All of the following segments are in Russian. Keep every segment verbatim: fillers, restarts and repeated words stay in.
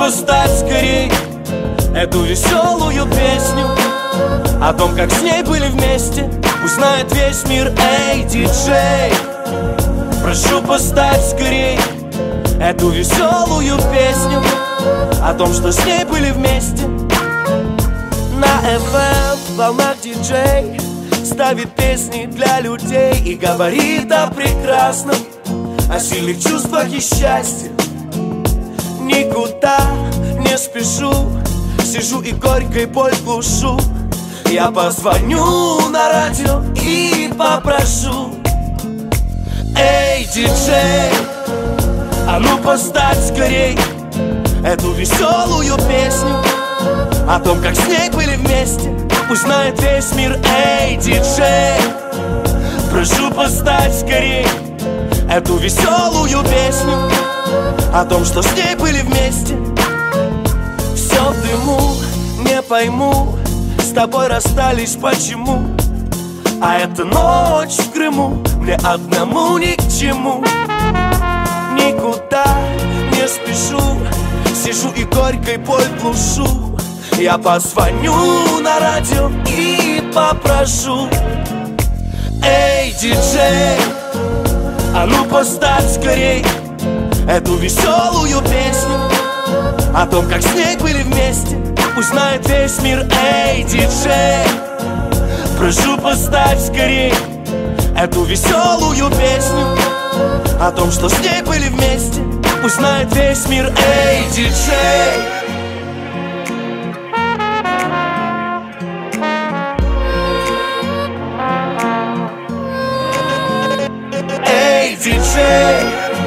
поставь скорей эту веселую песню о том, как с ней были вместе. Узнает весь мир, эй, диджей. Прошу, поставь скорей эту веселую песню о том, что с ней были вместе. На эф эм волнах диджей ставит песни для людей и говорит о прекрасном, о сильных чувствах и счастье. Никуда не спешу, сижу и горькой боль глушу. Я позвоню на радио и попрошу: эй, диджей, а ну поставь скорей эту веселую песню о том, как с ней были вместе. Пусть знает весь мир, эй, диджей. Прошу, поставь скорей эту веселую песню о том, что с ней были вместе. Все в дыму, не пойму, с тобой расстались почему. А эта ночь в Крыму мне одному ни к чему. Никуда не спешу, сижу и горькой боль глушу. Я позвоню на радио и попрошу: эй, диджей, а ну поставь скорей эту веселую песню о том, как с ней были вместе. Пусть знает весь мир, эй, диджей. Прошу, поставь скорей эту веселую песню о том, что с ней были вместе. Пусть знает весь мир, эй, диджей. Эй, диджей.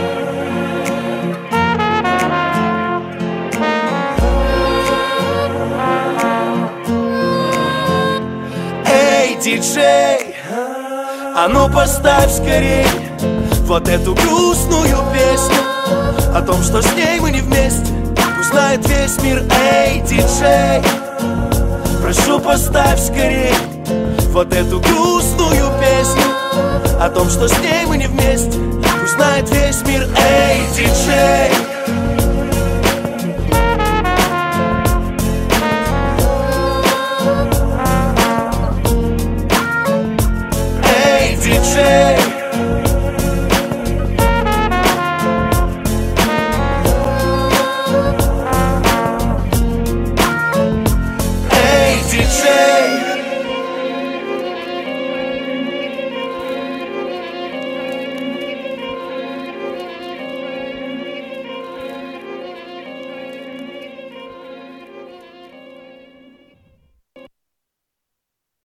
Эй, диджей, а ну поставь скорей вот эту грустную песню о том, что с ней мы не вместе. Пусть знает весь мир, эй, диджей. Прошу, поставь скорей вот эту грустную песню о том, что с ней мы не вместе. Пусть знает весь мир, эй, диджей. Эй, диджей.